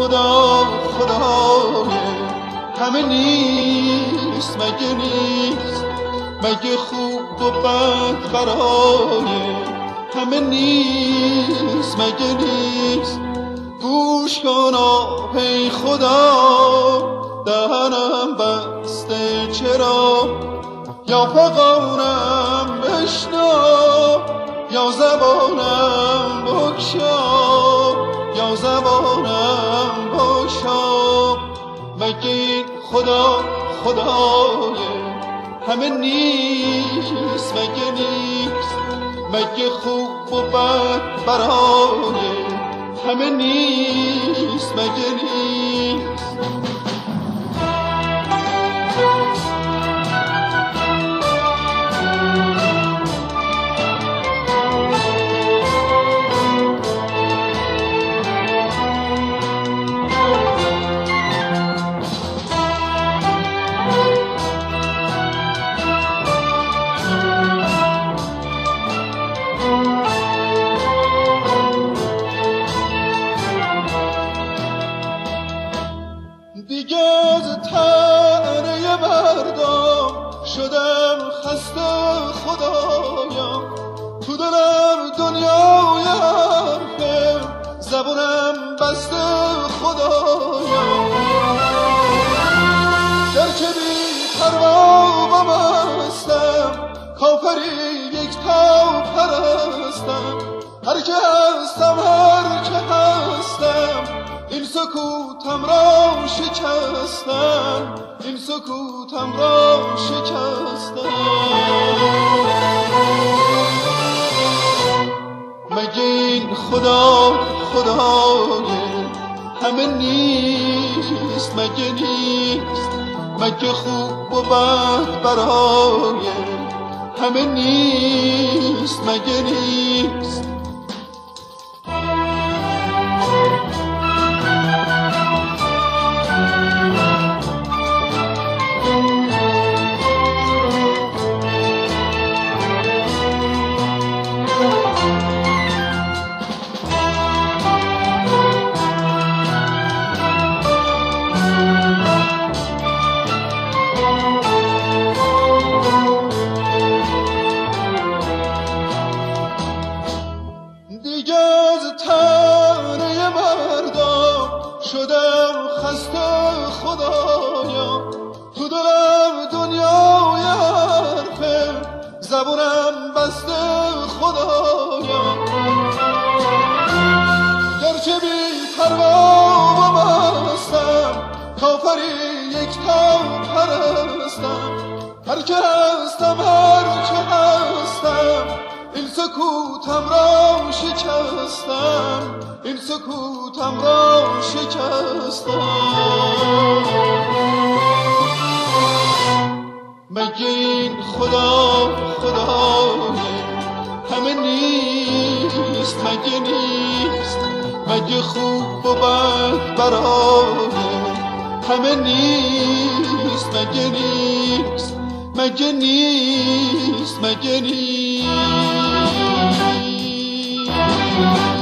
خدا خدای همه نیست مگه نیست، مگه خوب و بد برای همه نیست مگه نیست. گوش کن ای خدا دهنم بسته چرا، یا فغانم بشنو یا زبانم بگشا، یا زبانم بگشا. مگه این خدا خدای همه نیست مگه نیست، مگه خوب و بد برای همه نیست مگه نیست. دیگه از طعنه مردم شدم خسته خدایا، تو دلم دنیای حرفه زبونم بسته خدایا. گرچه بی پروا و مستم کافری یک تا پرستم، هر که هستم هر که هستم این سکوتم را شکستم، این سکوتم را شکستم. مگه این خدا خدای همه نیست مگه نیست، مگه خوب و بد برای همه نیست مگه نیست. دیگه از طعنه مردم شدم خسته خدایا، تو دلم دنیای حرفه زبونم بسته خدایا. گرچه بی پروا و مستم کافری یک تا پرستم، هر که هستم هر که هستم این سکوتم را شکستم، این سکوتم را شکستم. مگه این خدا خدای همه نیست مگه نیست، مگه خوب و بد برای همه نیست مگه نیست، مگه نیست مگه نیست.